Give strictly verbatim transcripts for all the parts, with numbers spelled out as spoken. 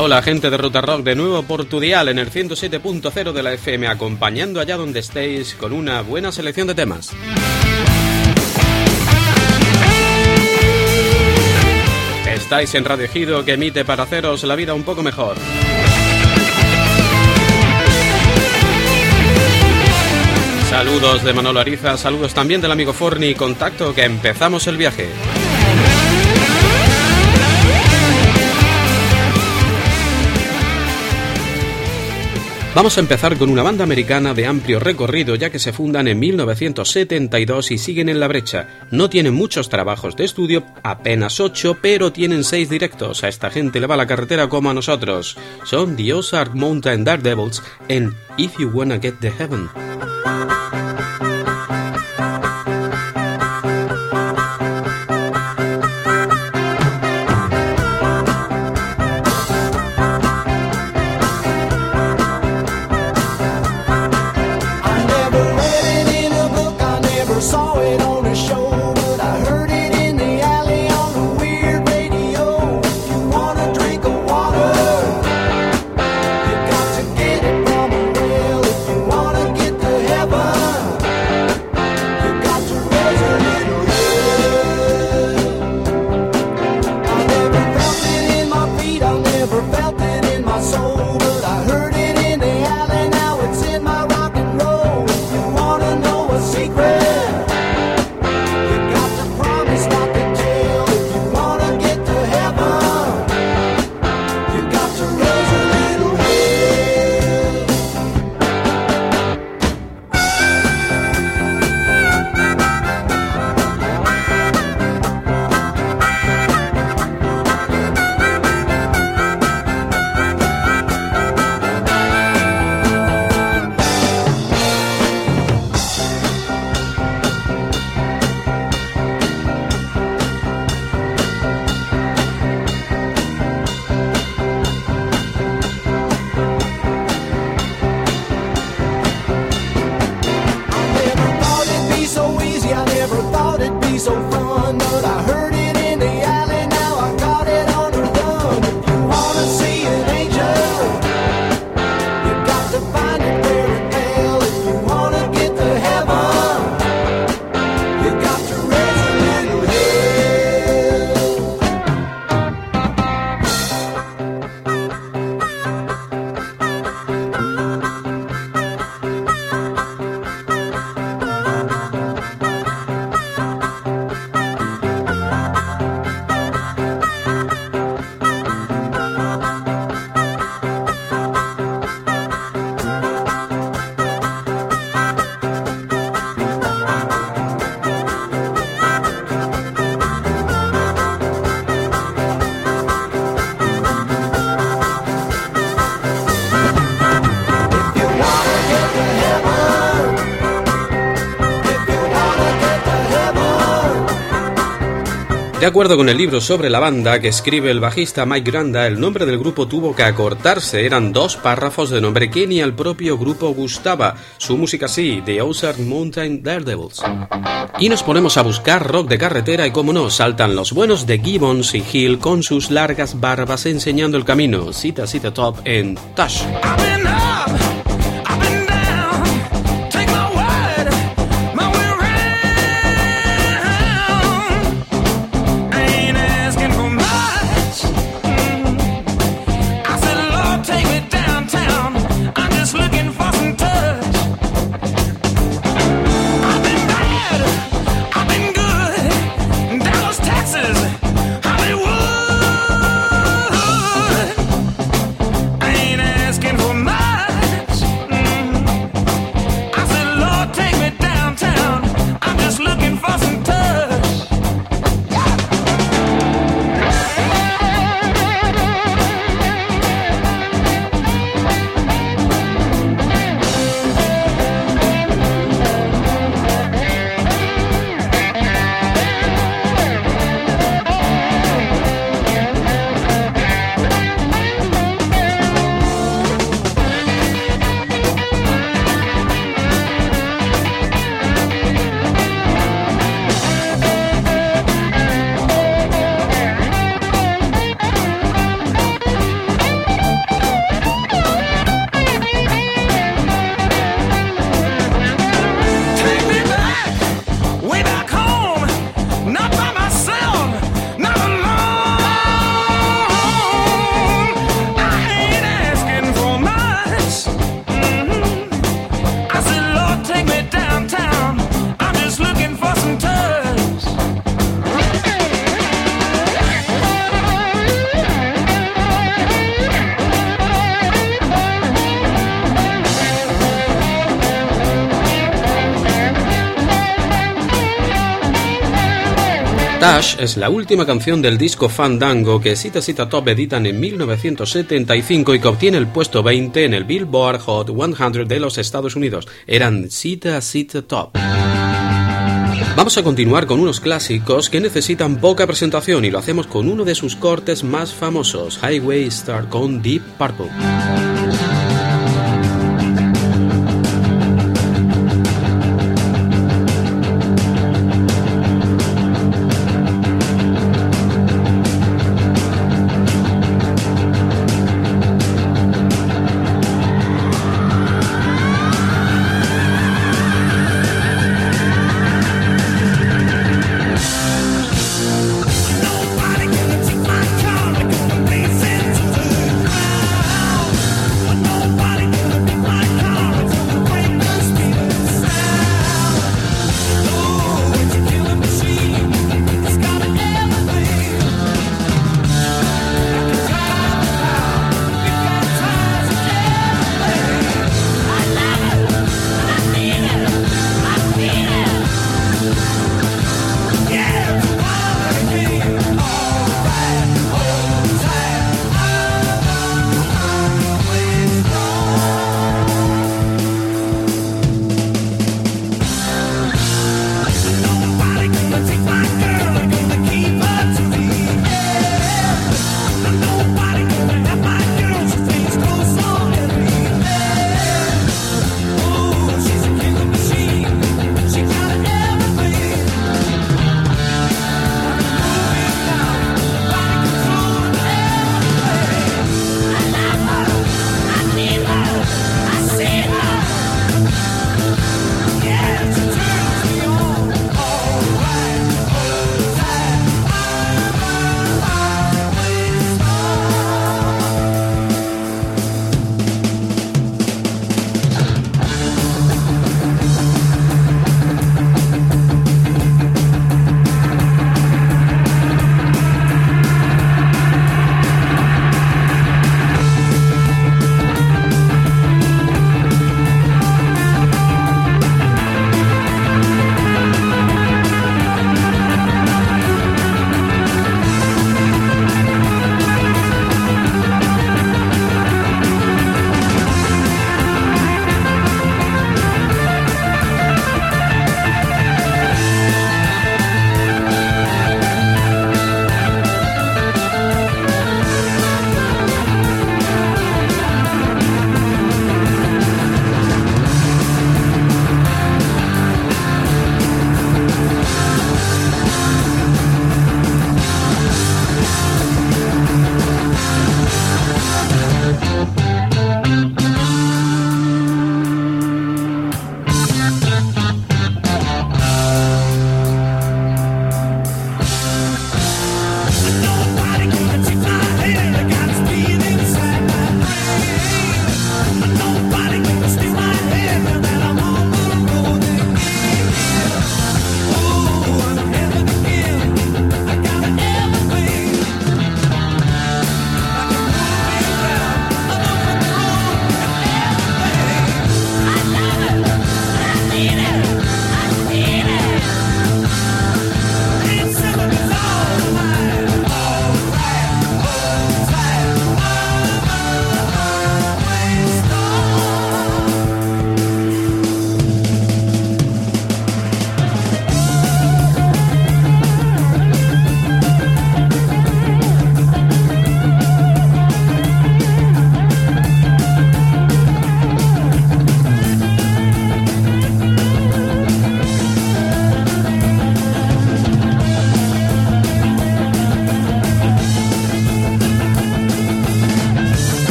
Hola gente de Ruta Rock, de nuevo por tu dial en el ciento siete punto cero de la F M, acompañando allá donde estéis con una buena selección de temas. Estáis en Radio Ejido, que emite para haceros la vida un poco mejor. Saludos de Manolo Ariza, saludos también del amigo Forni, contacto que empezamos el viaje. Vamos a empezar con una banda americana de amplio recorrido, ya que se fundan en mil novecientos setenta y dos y siguen en la brecha. No tienen muchos trabajos de estudio, apenas ocho, pero tienen seis directos. A esta gente le va la carretera como a nosotros. Son The Ozark Mountain Daredevils en If You Wanna Get to Heaven. De acuerdo con el libro sobre la banda que escribe el bajista Mike Granda, el nombre del grupo tuvo que acortarse, eran dos párrafos de nombre que ni al propio grupo gustaba. Su música sí, The Ozark Mountain Daredevils. Y nos ponemos a buscar rock de carretera y como no, saltan los buenos de Gibbons y Hill con sus largas barbas enseñando el camino. Cita Cita Top en Touch. Hollywood, I ain't asking for much. Tash es la última canción del disco Fandango que Sita Sita Top editan en mil novecientos setenta y cinco y que obtiene el puesto veinte en el Billboard Hot cien de los Estados Unidos. Eran Sita Sita Top. Vamos a continuar con unos clásicos que necesitan poca presentación y lo hacemos con uno de sus cortes más famosos, Highway Star con Deep Purple.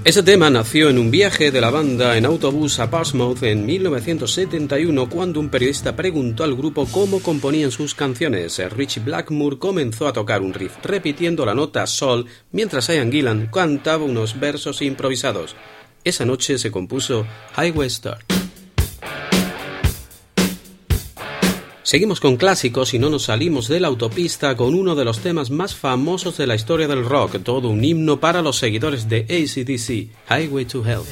Ese tema nació en un viaje de la banda en autobús a Portsmouth en mil novecientos setenta y uno, cuando un periodista preguntó al grupo cómo componían sus canciones. Richie Blackmore comenzó a tocar un riff repitiendo la nota sol, mientras Ian Gillan cantaba unos versos improvisados. Esa noche se compuso Highway Star. Seguimos con clásicos y no nos salimos de la autopista con uno de los temas más famosos de la historia del rock, todo un himno para los seguidores de A C D C, Highway to Hell.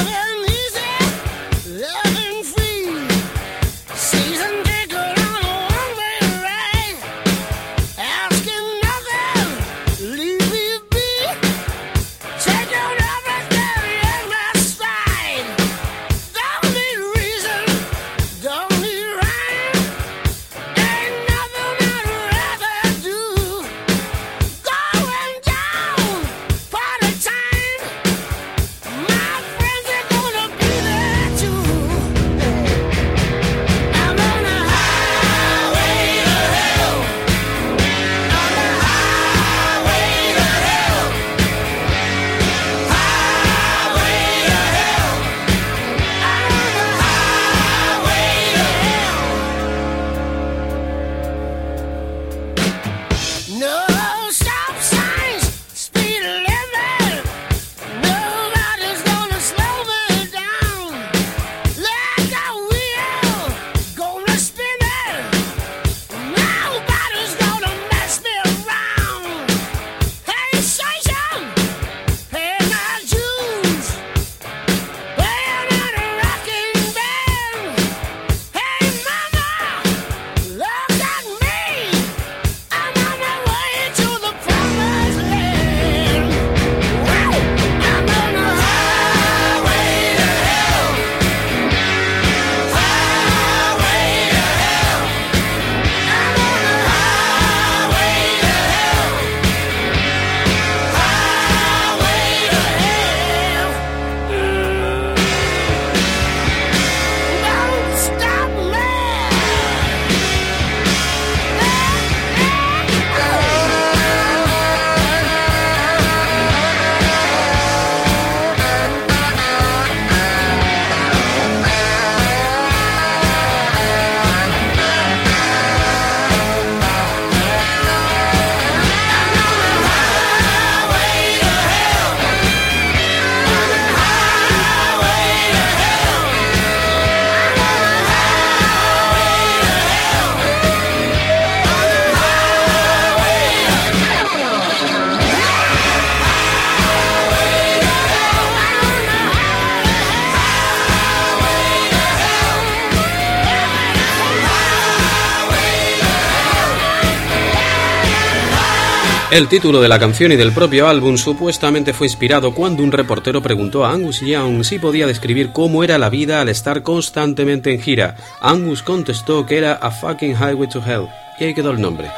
El título de la canción y del propio álbum supuestamente fue inspirado cuando un reportero preguntó a Angus Young si podía describir cómo era la vida al estar constantemente en gira. Angus contestó que era a fucking highway to hell, y ahí quedó el nombre.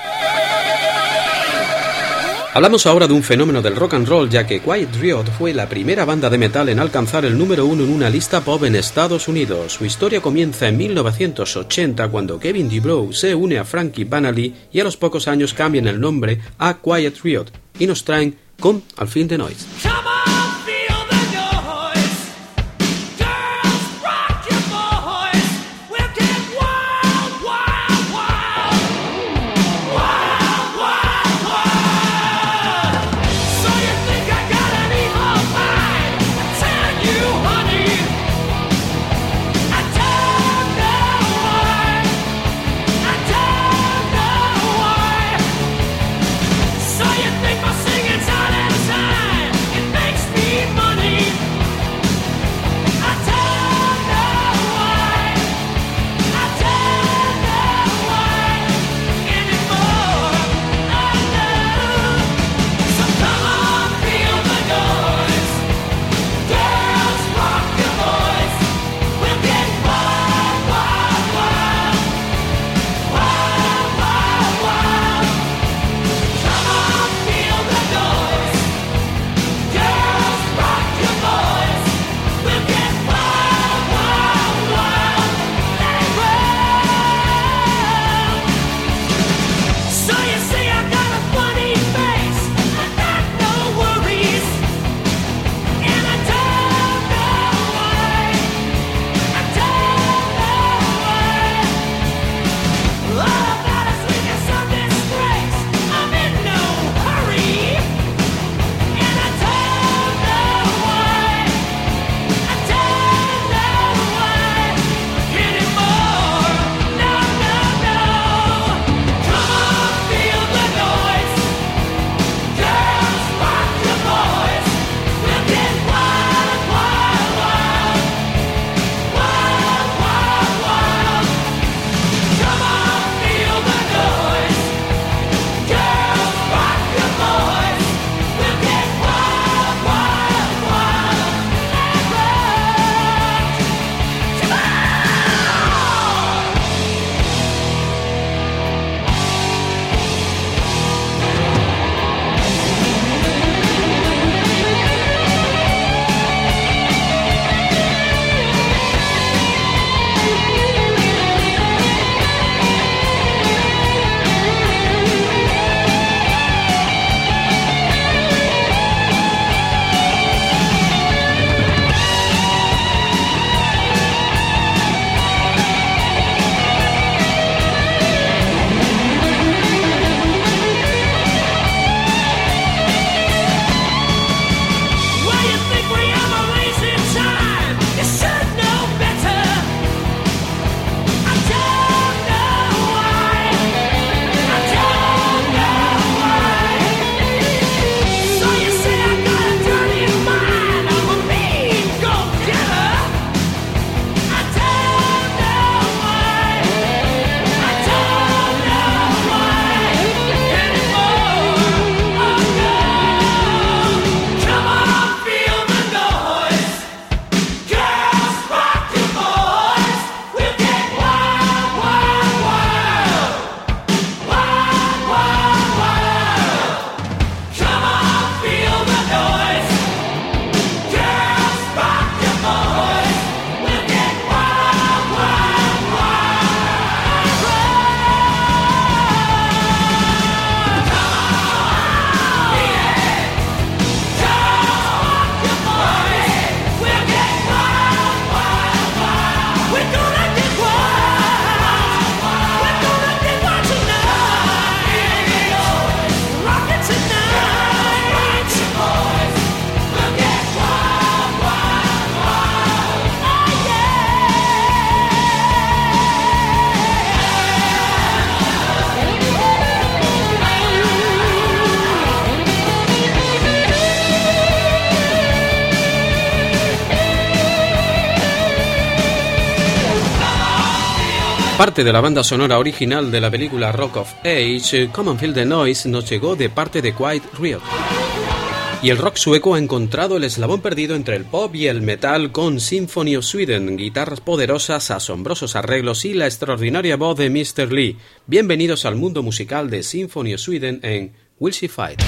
Hablamos ahora de un fenómeno del rock and roll, ya que Quiet Riot fue la primera banda de metal en alcanzar el número uno en una lista pop en Estados Unidos. Su historia comienza en mil novecientos ochenta, cuando Kevin DuBrow se une a Frankie Banali y a los pocos años cambian el nombre a Quiet Riot y nos traen Come al Fin the Noise. Singing silent sign. Parte de la banda sonora original de la película Rock of Age, Come and Feel the Noise nos llegó de parte de Quiet Riot. Y el rock sueco ha encontrado el eslabón perdido entre el pop y el metal con Symphony of Sweden, guitarras poderosas, asombrosos arreglos y la extraordinaria voz de mister Lee. Bienvenidos al mundo musical de Symphony of Sweden en Will She Fight?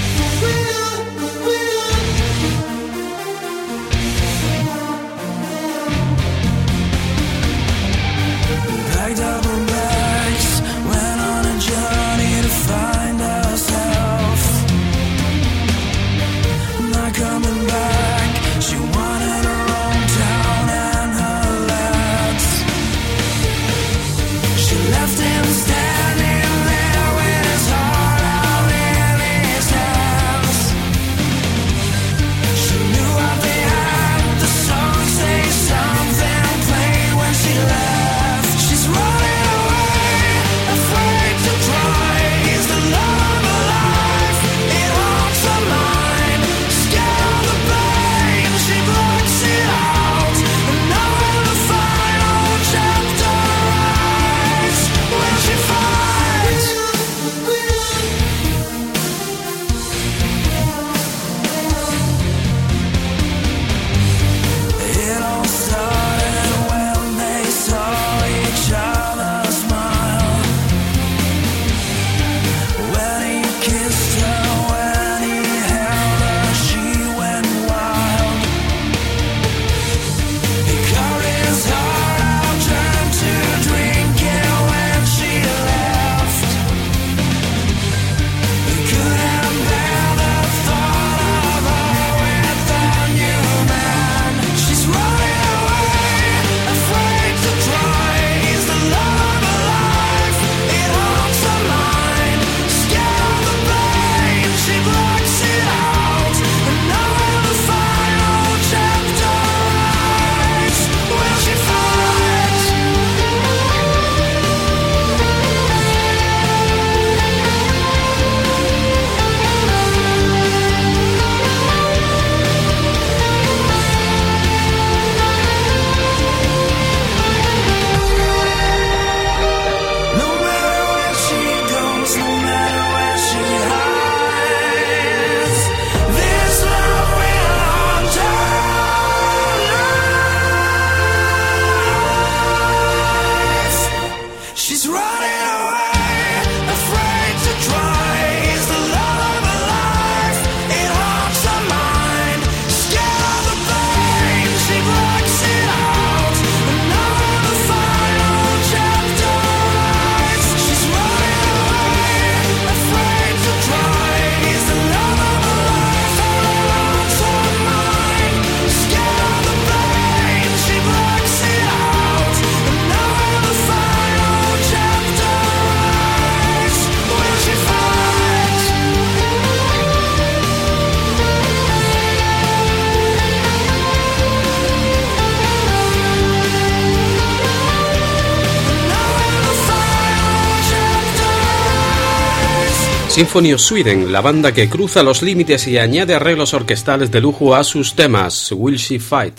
Symphony of Sweden, la banda que cruza los límites y añade arreglos orquestales de lujo a sus temas. Will She Fight?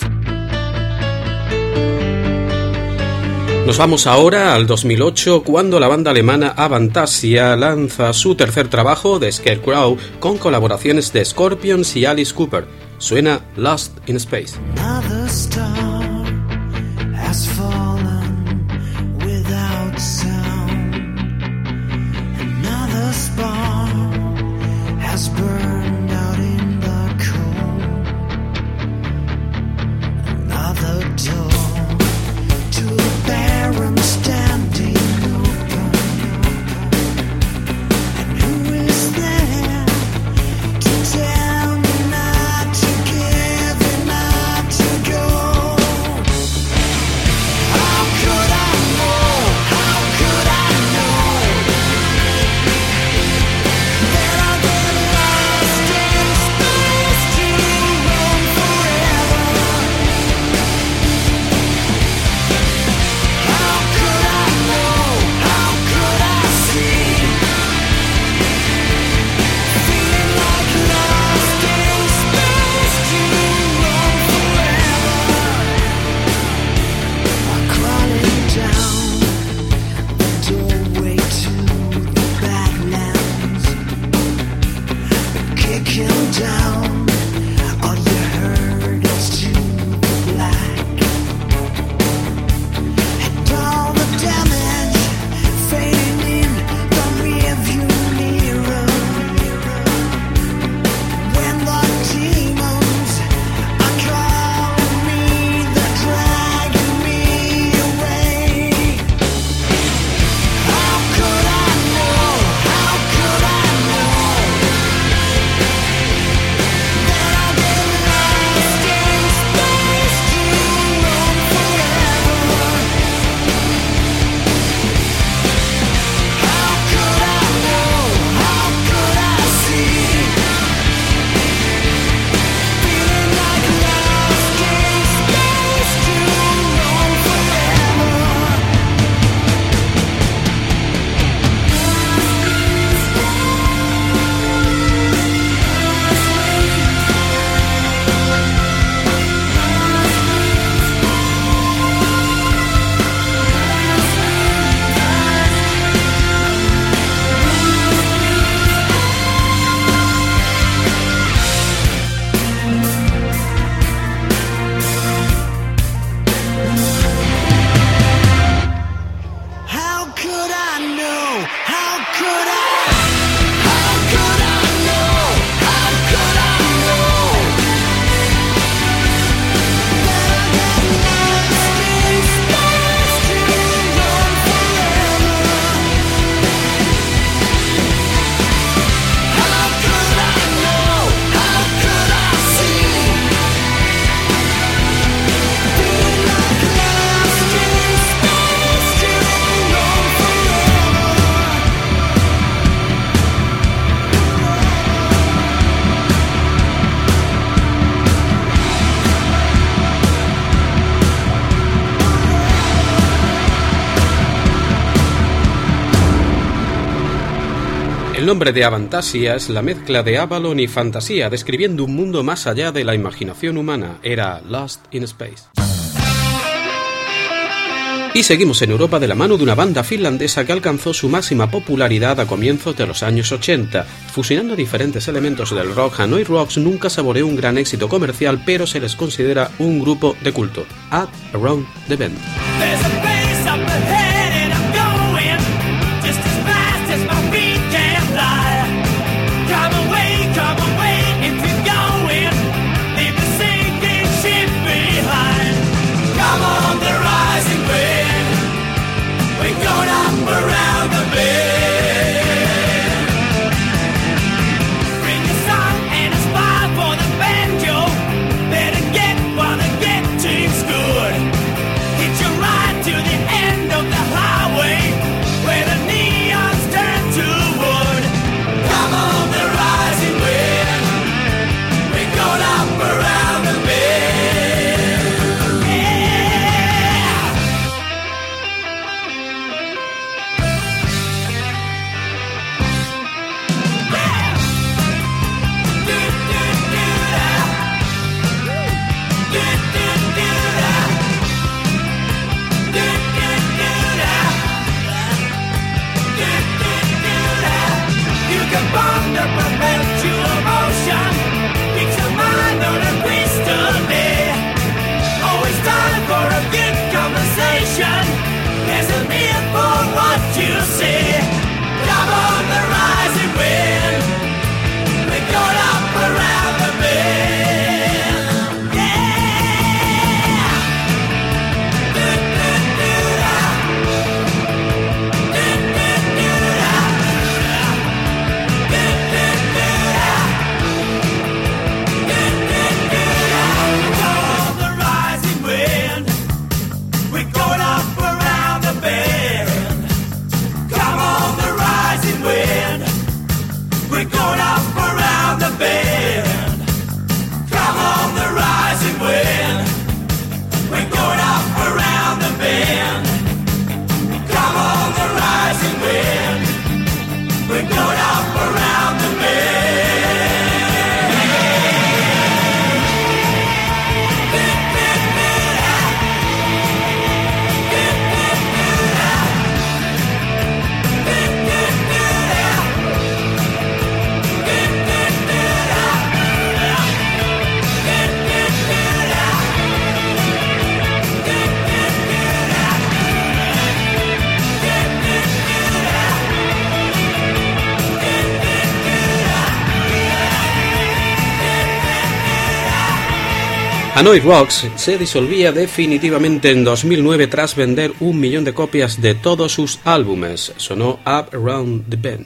Nos vamos ahora al dos mil ocho, cuando la banda alemana Avantasia lanza su tercer trabajo, The Scarecrow, con colaboraciones de Scorpions y Alice Cooper. Suena Lost in Space. Another star has fallen without sound. Another spark has burned out in the cold. Another door to the barren standing open. And who is there to tell me not to give and not to go? El nombre de Avantasia es la mezcla de Avalon y fantasía, describiendo un mundo más allá de la imaginación humana. Era Lost in Space. Y seguimos en Europa de la mano de una banda finlandesa que alcanzó su máxima popularidad a comienzos de los años ochenta. Fusionando diferentes elementos del rock, Hanoi Rocks nunca saboreó un gran éxito comercial, pero se les considera un grupo de culto. Up Around the Bend. Hanoi Rocks se disolvía definitivamente en dos mil nueve tras vender un millón de copias de todos sus álbumes. Sonó Up Around the Bend.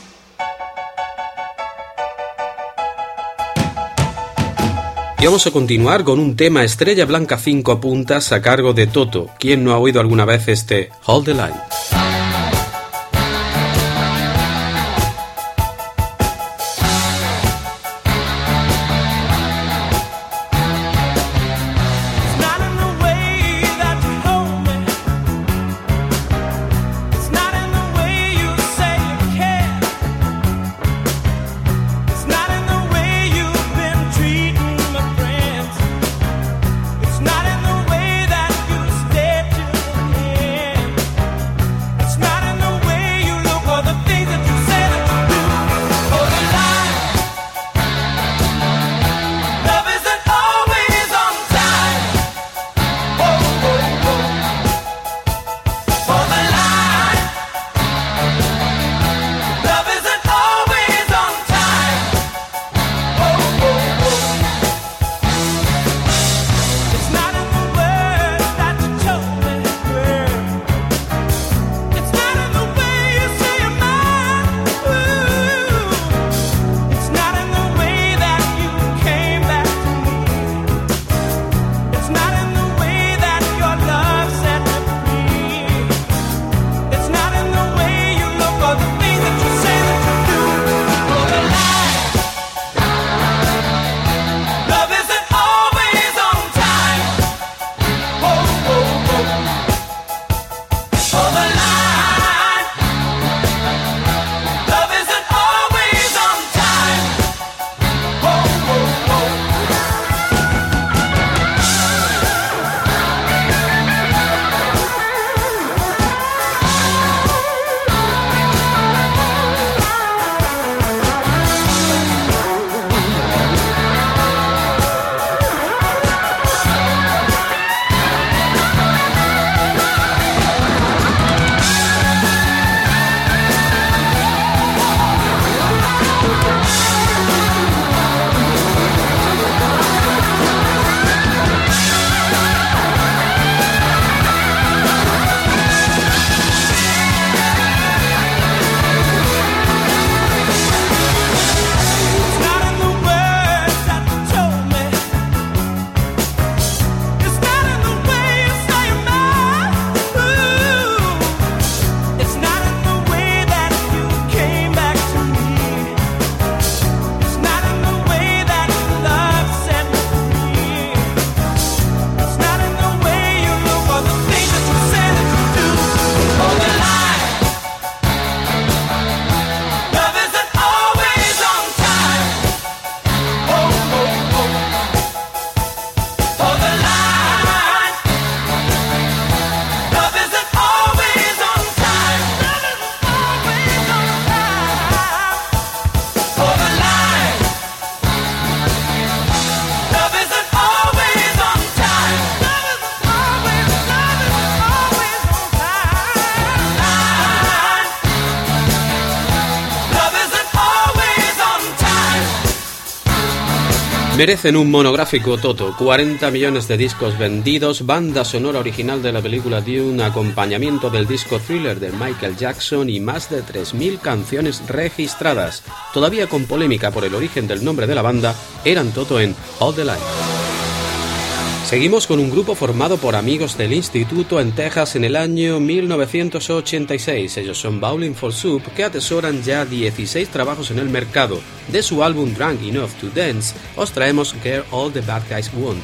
Y vamos a continuar con un tema Estrella Blanca cinco puntas a cargo de Toto. ¿Quién no ha oído alguna vez este Hold the Line? It's not in the way that you stay till the end. Merecen un monográfico Toto, cuarenta millones de discos vendidos, banda sonora original de la película Dune, acompañamiento del disco Thriller de Michael Jackson y más de tres mil canciones registradas. Todavía con polémica por el origen del nombre de la banda, eran Toto en All the Life. Seguimos con un grupo formado por amigos del instituto en Texas en el año mil novecientos ochenta y seis. Ellos son Bowling for Soup, que atesoran ya dieciséis trabajos en el mercado. De su álbum Drunk Enough to Dance, os traemos Girl All the Bad Guys Want.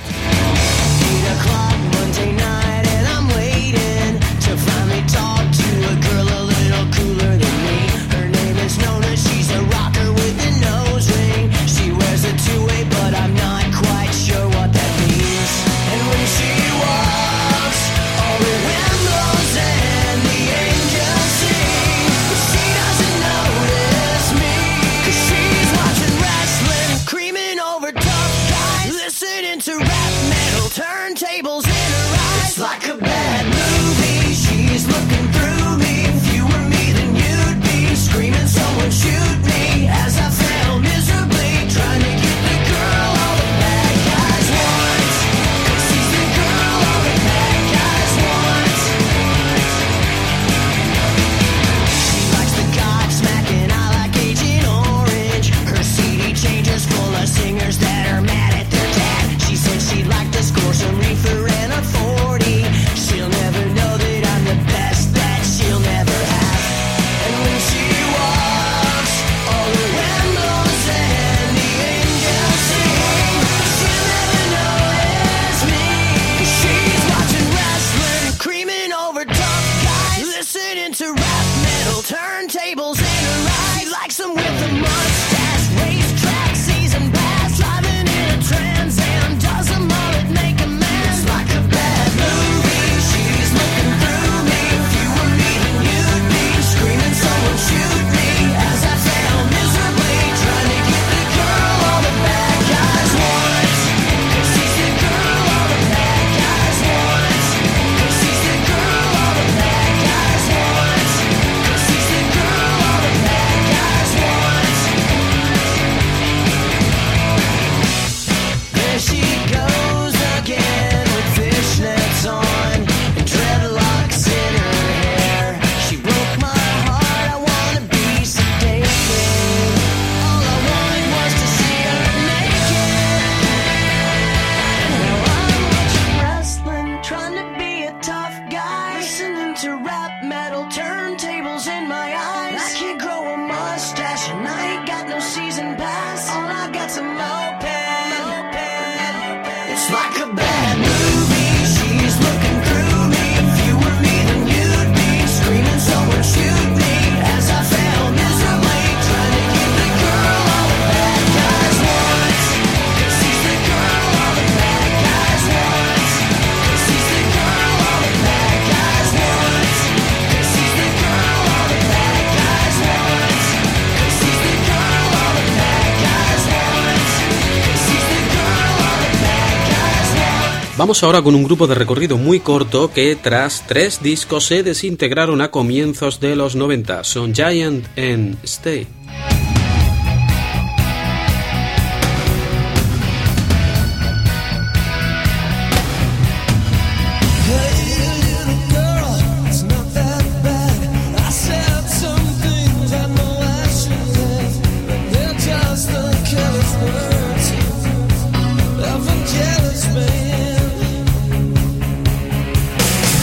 Vamos ahora con un grupo de recorrido muy corto que tras tres discos se desintegraron a comienzos de los noventa. Son Giant and Stay.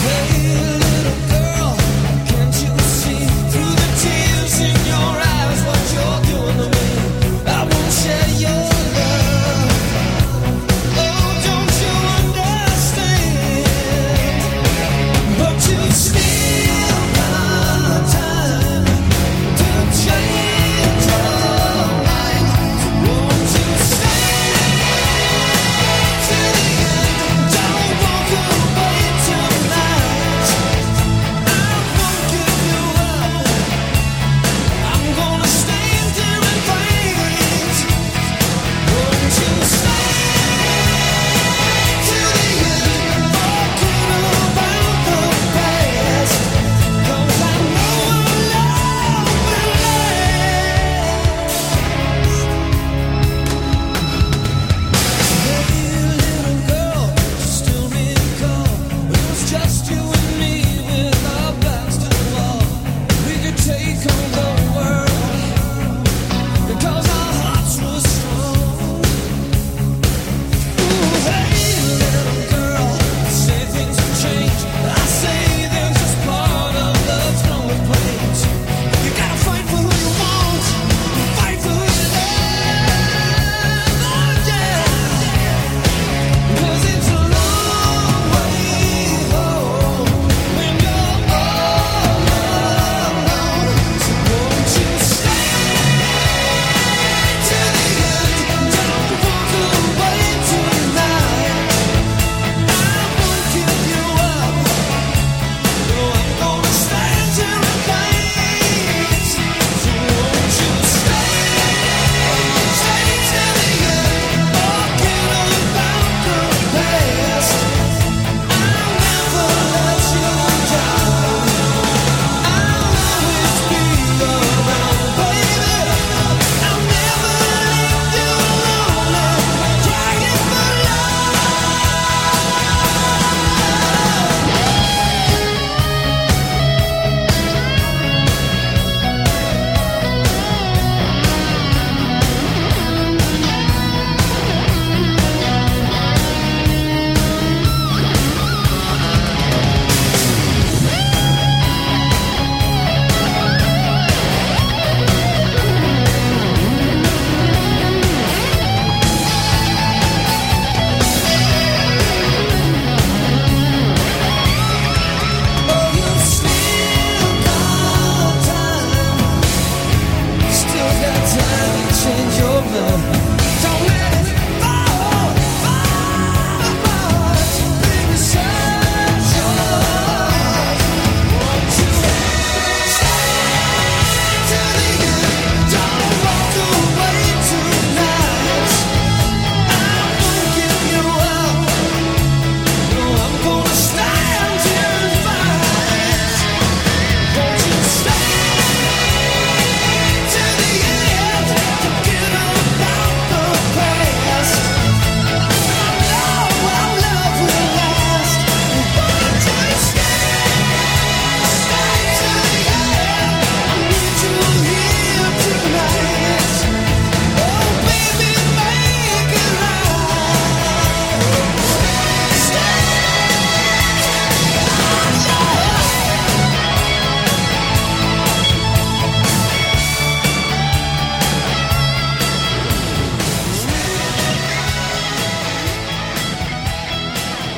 Through the tears in your eyes.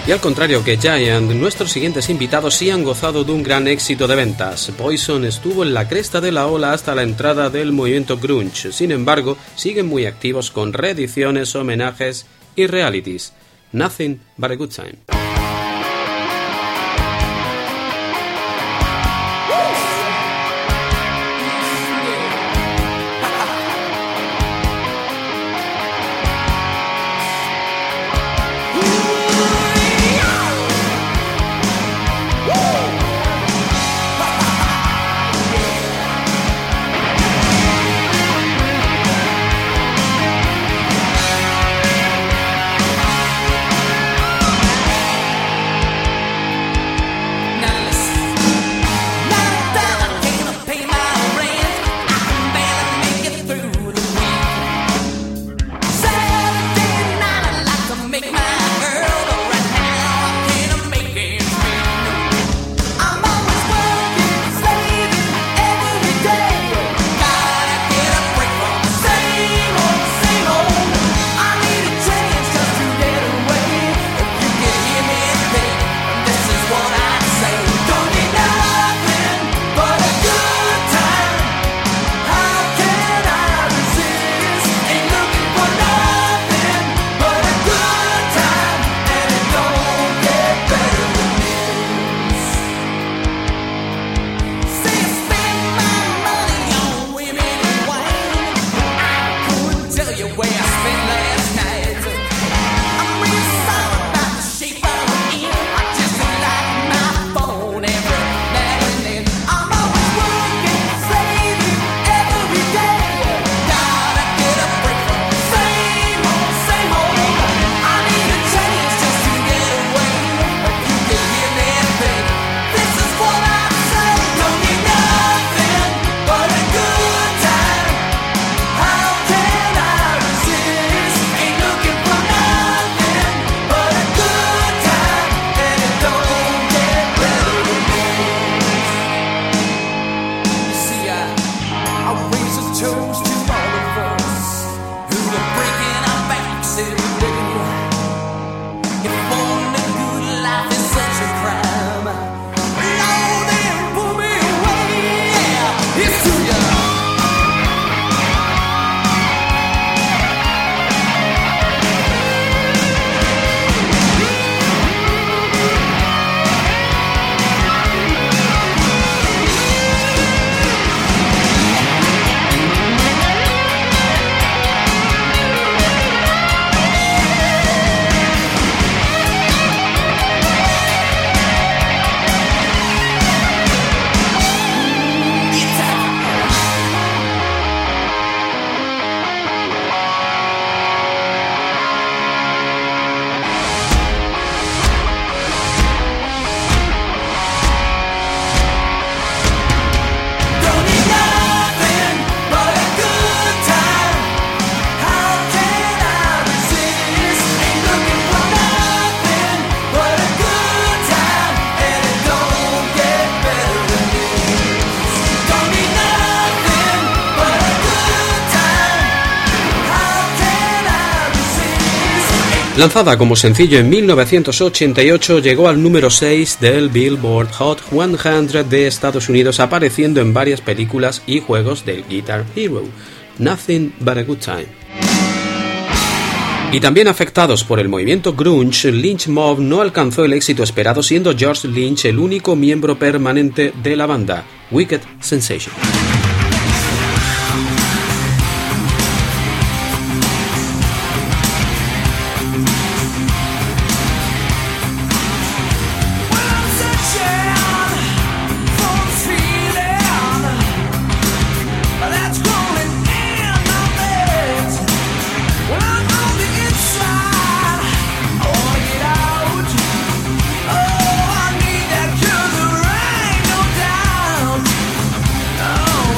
Y al contrario que Giant, nuestros siguientes invitados sí han gozado de un gran éxito de ventas. Poison estuvo en la cresta de la ola hasta la entrada del movimiento grunge. Sin embargo, siguen muy activos con reediciones, homenajes y realities. Nothing but a good time. Lanzada como sencillo en mil novecientos ochenta y ocho, llegó al número seis del Billboard Hot cien de Estados Unidos, apareciendo en varias películas y juegos del Guitar Hero. Nothing but a good time. Y también afectados por el movimiento grunge, Lynch Mob no alcanzó el éxito esperado, siendo George Lynch el único miembro permanente de la banda. Wicked Sensation. Oh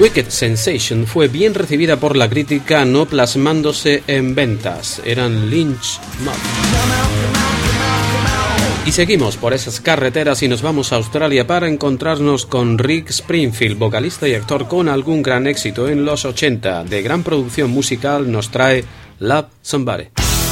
Wicked Sensation fue bien recibida por la crítica, no plasmándose en ventas. Eran Lynch Mob. Y seguimos por esas carreteras y nos vamos a Australia para encontrarnos con Rick Springfield, vocalista y actor con algún gran éxito en los ochenta. De gran producción musical nos trae Love Somebody.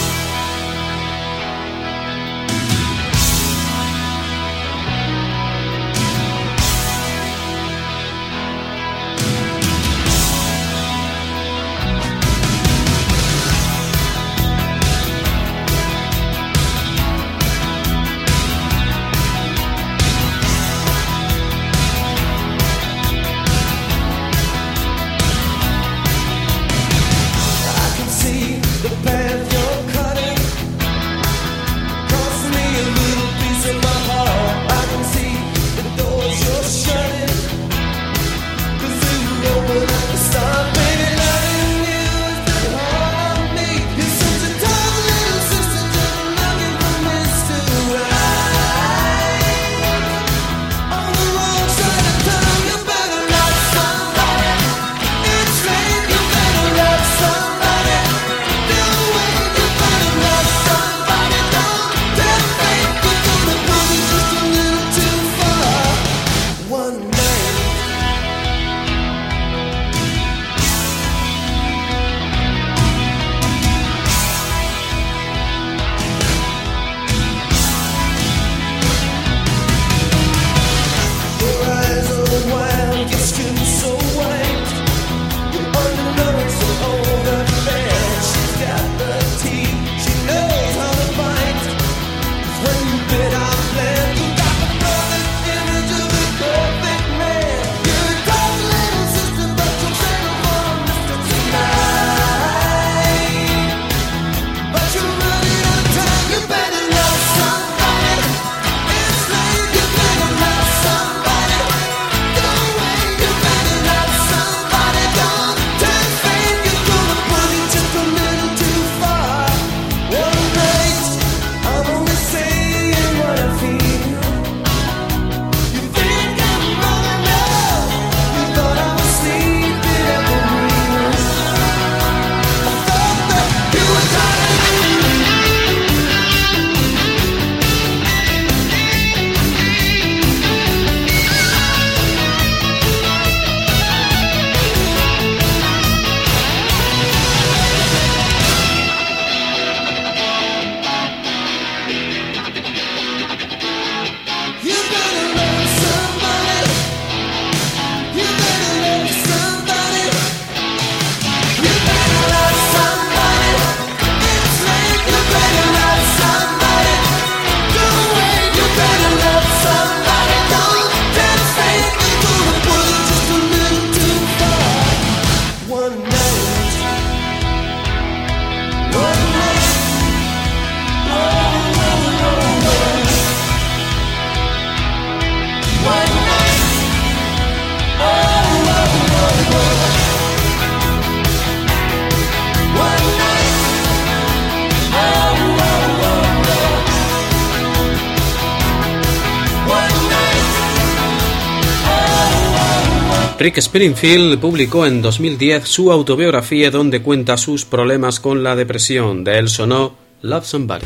Rick Springfield publicó en dos mil diez su autobiografía donde cuenta sus problemas con la depresión. De él sonó Love Somebody.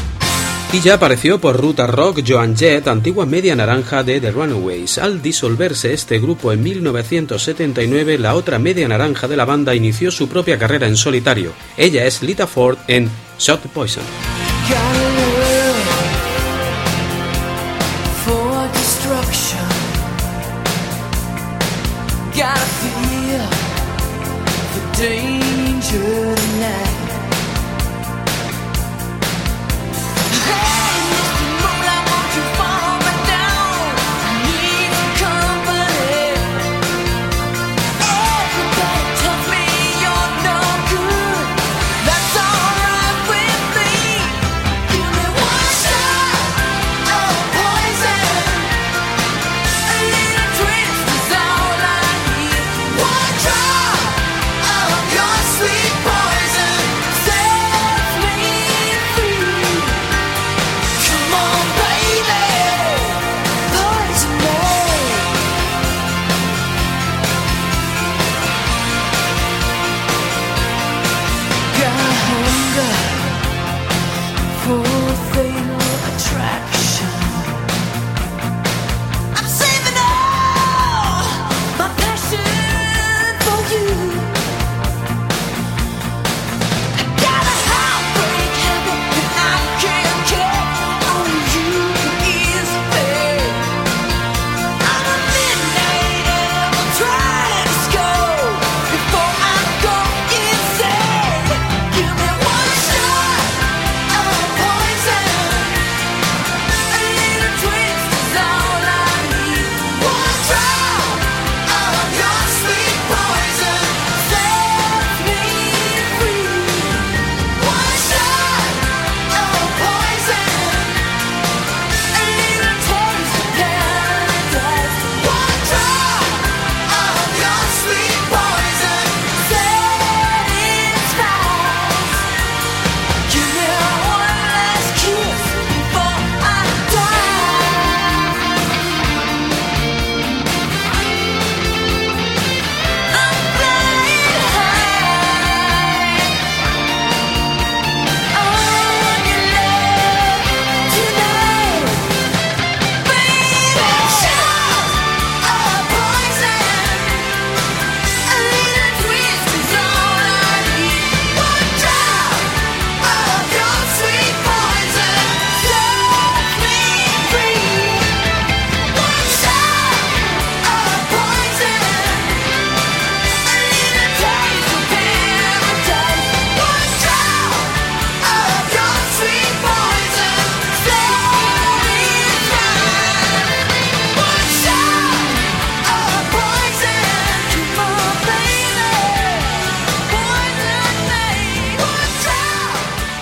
Y ya apareció por Ruta Rock Joan Jett, antigua media naranja de The Runaways. Al disolverse este grupo en mil novecientos setenta y nueve, la otra media naranja de la banda inició su propia carrera en solitario. Ella es Lita Ford en Shot the Poison. Gotta feel the danger tonight. Hey, Mister Moonlight, won't you follow me down? I need some company. Oh, you better tell me you're no good. That's alright with me. You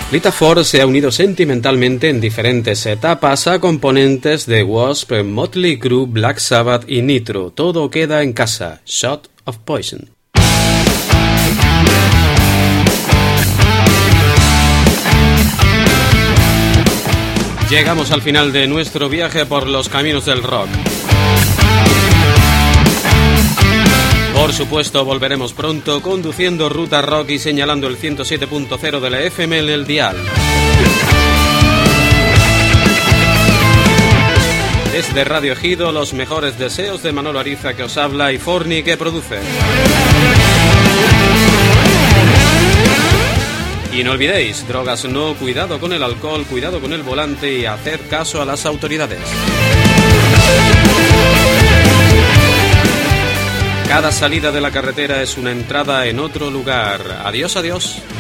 Lita Ford se ha unido sentimentalmente en diferentes etapas a componentes de Wasp, Motley Crue, Black Sabbath y Nitro. Todo queda en casa. Shot of Poison. Llegamos al final de nuestro viaje por los caminos del rock. Por supuesto, volveremos pronto conduciendo Ruta Rock y señalando el ciento siete punto cero de la F M en el dial. Desde Radio Ejido, los mejores deseos de Manolo Ariza, que os habla, y Forni, que produce. Y no olvidéis, drogas no, cuidado con el alcohol, cuidado con el volante y hacer caso a las autoridades. Cada salida de la carretera es una entrada en otro lugar. Adiós, adiós.